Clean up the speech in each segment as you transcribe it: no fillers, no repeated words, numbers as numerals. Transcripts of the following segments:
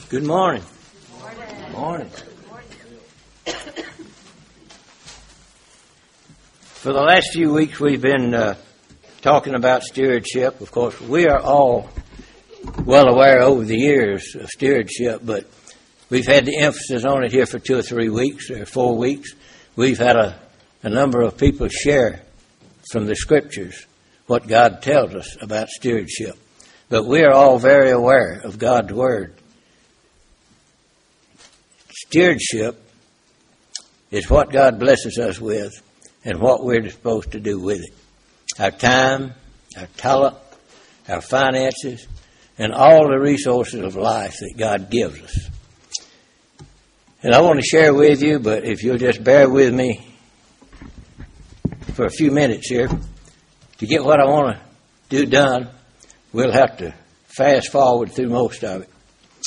Good morning. Morning. For the last few weeks, we've been talking about stewardship. Of course, we are all well aware over the years of stewardship, but we've had the emphasis on it here for 2 or 3 weeks or 4 weeks. We've had a number of people share from the Scriptures what God tells us about stewardship. But we are all very aware of God's Word. Stewardship is what God blesses us with and what we're supposed to do with it. Our time, our talent, our finances, and all the resources of life that God gives us. And I want to share with you, but if you'll just bear with me for a few minutes here, to get what I want to do done, we'll have to fast forward through most of it.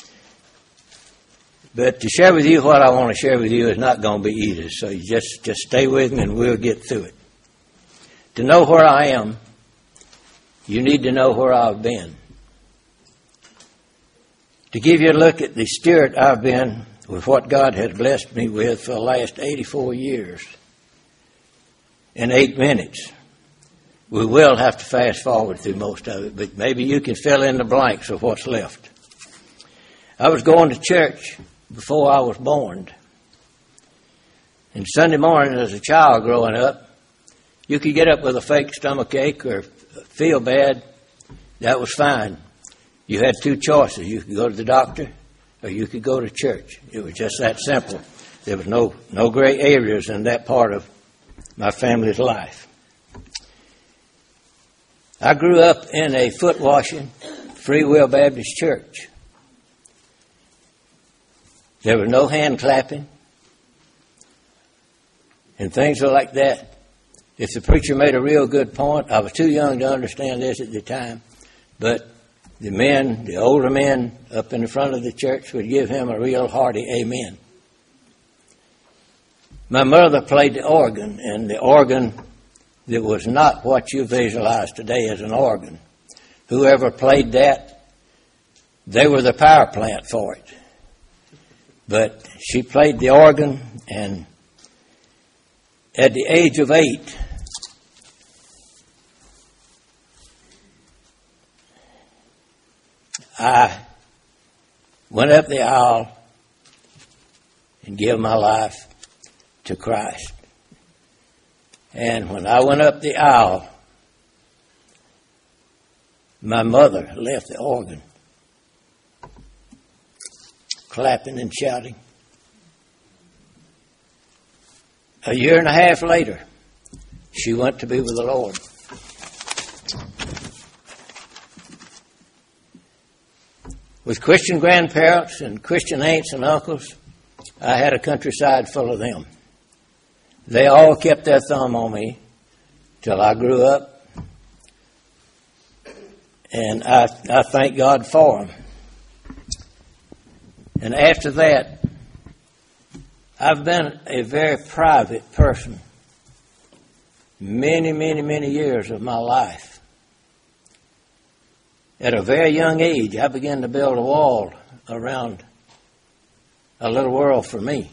But to share with you what I want to share with you is not going to be easy, so you just stay with me and we'll get through it. To know where I am, you need to know where I've been. To give you a look at the steward I've been with what God has blessed me with for the last 84 years in 8 minutes. We will have to fast forward through most of it, but maybe you can fill in the blanks of what's left. I was going to church before I was born. And Sunday morning as a child growing up, you could get up with a fake stomach ache or feel bad. That was fine. You had 2 choices. You could go to the doctor or you could go to church. It was just that simple. There was no gray areas in that part of my family's life. I grew up in a foot-washing, Free Will Baptist church. There was no hand clapping and things were like that. If the preacher made a real good point, I was too young to understand this at the time, but the older men up in the front of the church would give him a real hearty amen. My mother played the organ, and the organ that was not what you visualize today as an organ. Whoever played that, they were the power plant for it. But she played the organ, and at the age of 8, I went up the aisle and gave my life to Christ. And when I went up the aisle, my mother left the organ, clapping and shouting. A year and a half later, she went to be with the Lord. With Christian grandparents and Christian aunts and uncles, I had a countryside full of them. They all kept their thumb on me till I grew up, and I thank God for them. And after that, I've been a very private person many, many, many years of my life. At a very young age, I began to build a wall around a little world for me.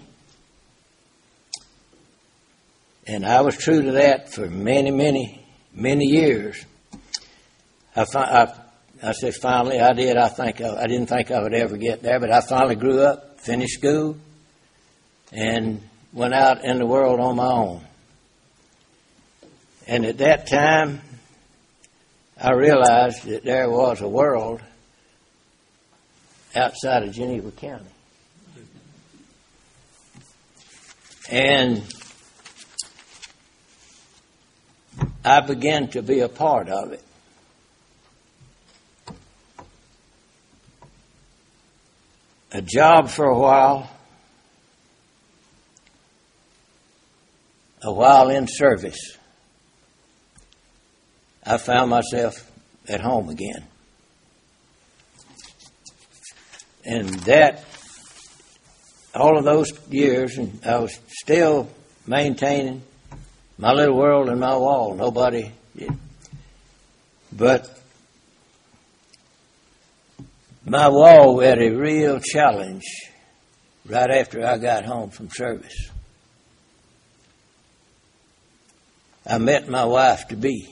And I was true to that for many, many, many years. I said finally I did. I didn't think I would ever get there, but I finally grew up, finished school, and went out in the world on my own. And at that time, I realized that there was a world outside of Geneva County. And I began to be a part of it. A job for a while in service. I found myself at home again. And that, all of those years, and I was still maintaining my little world and my wall. Nobody did. But My wall had a real challenge right after I got home from service. I met my wife-to-be.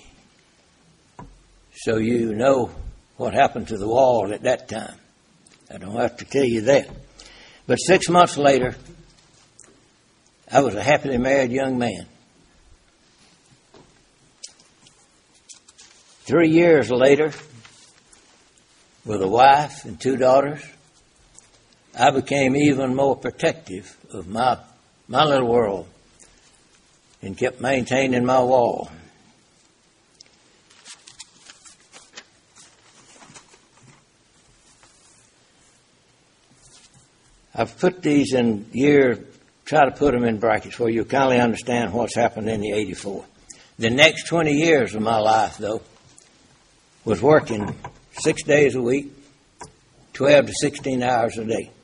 So you know what happened to the wall at that time. I don't have to tell you that. But 6 months later, I was a happily married young man. 3 years later, with a wife and 2 daughters, I became even more protective of my little world and kept maintaining my wall. I've put these in years, try to put them in brackets where you kindly understand what's happened in the 84. The next 20 years of my life, though, was working 6 days a week, 12 to 16 hours a day,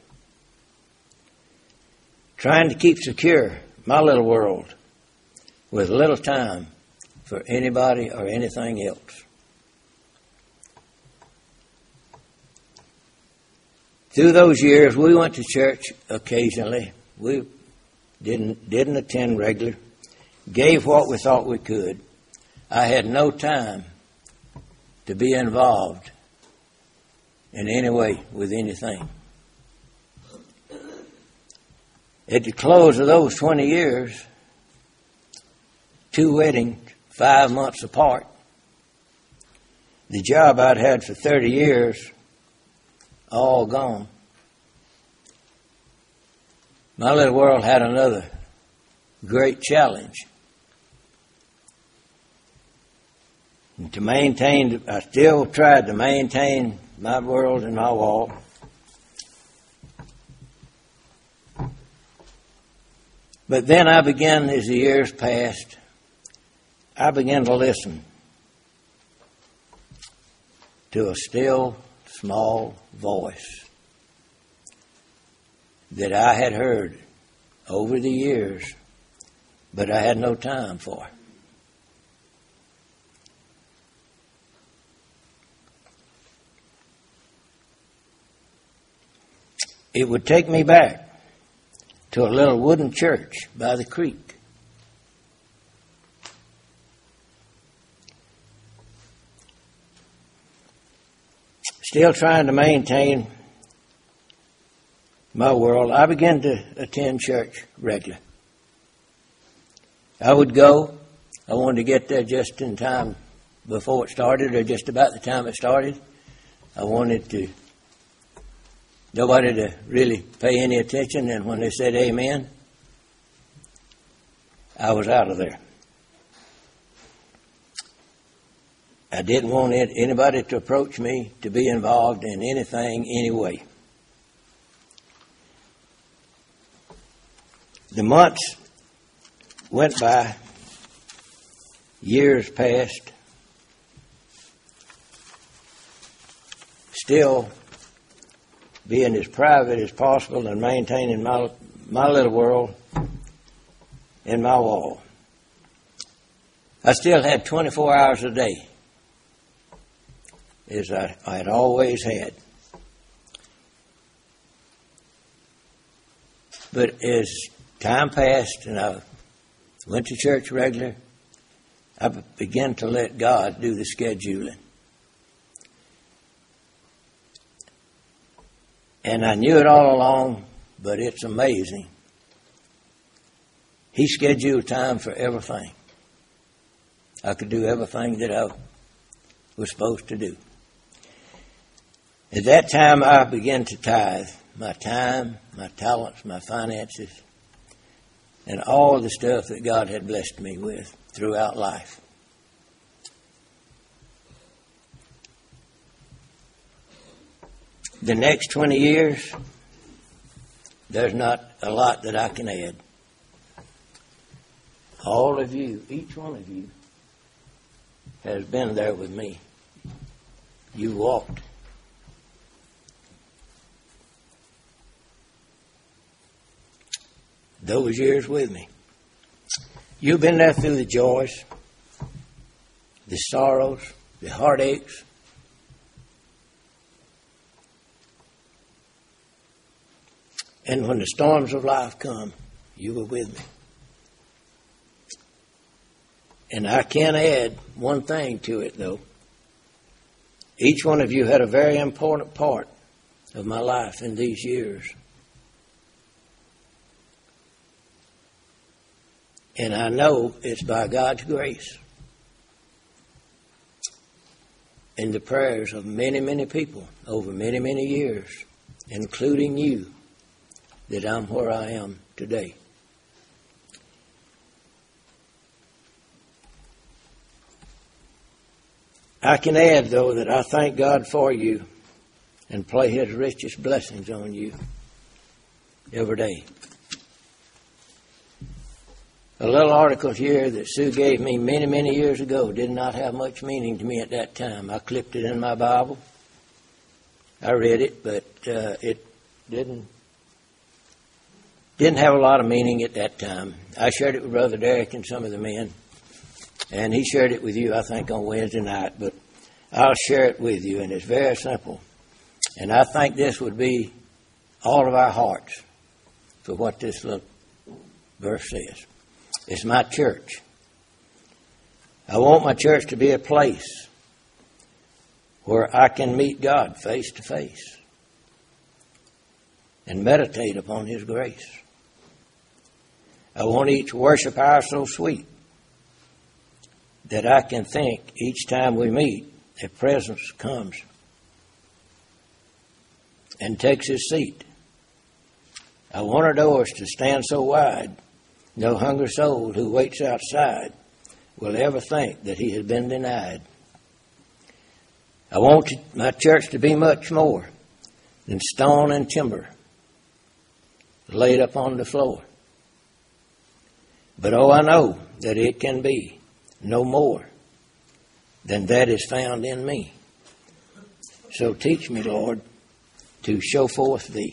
trying to keep secure my little world with little time for anybody or anything else. Through those years, we went to church occasionally. We didn't attend regular. Gave what we thought we could. I had no time to be involved in any way with anything. At the close of those 20 years, 2 weddings, 5 months apart, the job I'd had for 30 years, all gone. My little world had another great challenge. And to maintain, I still tried to maintain my world and my wall. But then I began, as the years passed, I began to listen to a still small voice that I had heard over the years, but I had no time for. It would take me back to a little wooden church by the creek. Still trying to maintain my world, I began to attend church regularly. I would go. I wanted to get there just in time before it started, or just about the time it started. I wanted nobody to really pay any attention, and when they said amen, I was out of there. I didn't want anybody to approach me to be involved in anything, anyway. The months went by, years passed, still being as private as possible and maintaining my little world and my wall. I still had 24 hours a day, as I had always had. But as time passed and I went to church regular, I began to let God do the scheduling. And I knew it all along, but it's amazing. He scheduled time for everything. I could do everything that I was supposed to do. At that time, I began to tithe my time, my talents, my finances, and all the stuff that God had blessed me with throughout life. The next 20 years, there's not a lot that I can add. All of you, each one of you, has been there with me. You walked. Those years with me. You've been there through the joys, the sorrows, the heartaches. And when the storms of life come, you were with me. And I can add one thing to it, though. Each one of you had a very important part of my life in these years. And I know it's by God's grace and the prayers of many, many people over many, many years, including you, that I'm where I am today. I can add, though, that I thank God for you and pray His richest blessings on you every day. A little article here that Sue gave me many, many years ago did not have much meaning to me at that time. I clipped it in my Bible. I read it, but it didn't have a lot of meaning at that time. I shared it with Brother Derek and some of the men, and he shared it with you, I think, on Wednesday night. But I'll share it with you, and it's very simple. And I think this would be all of our hearts for what this little verse says. It's my church. I want my church to be a place where I can meet God face to face and meditate upon His grace. I want each worship hour so sweet that I can think each time we meet, a presence comes and takes His seat. I want our doors to stand so wide, no hungry soul who waits outside will ever think that he has been denied. I want my church to be much more than stone and timber laid up on the floor. But I know that it can be no more than that is found in me. So teach me, Lord, to show forth Thee.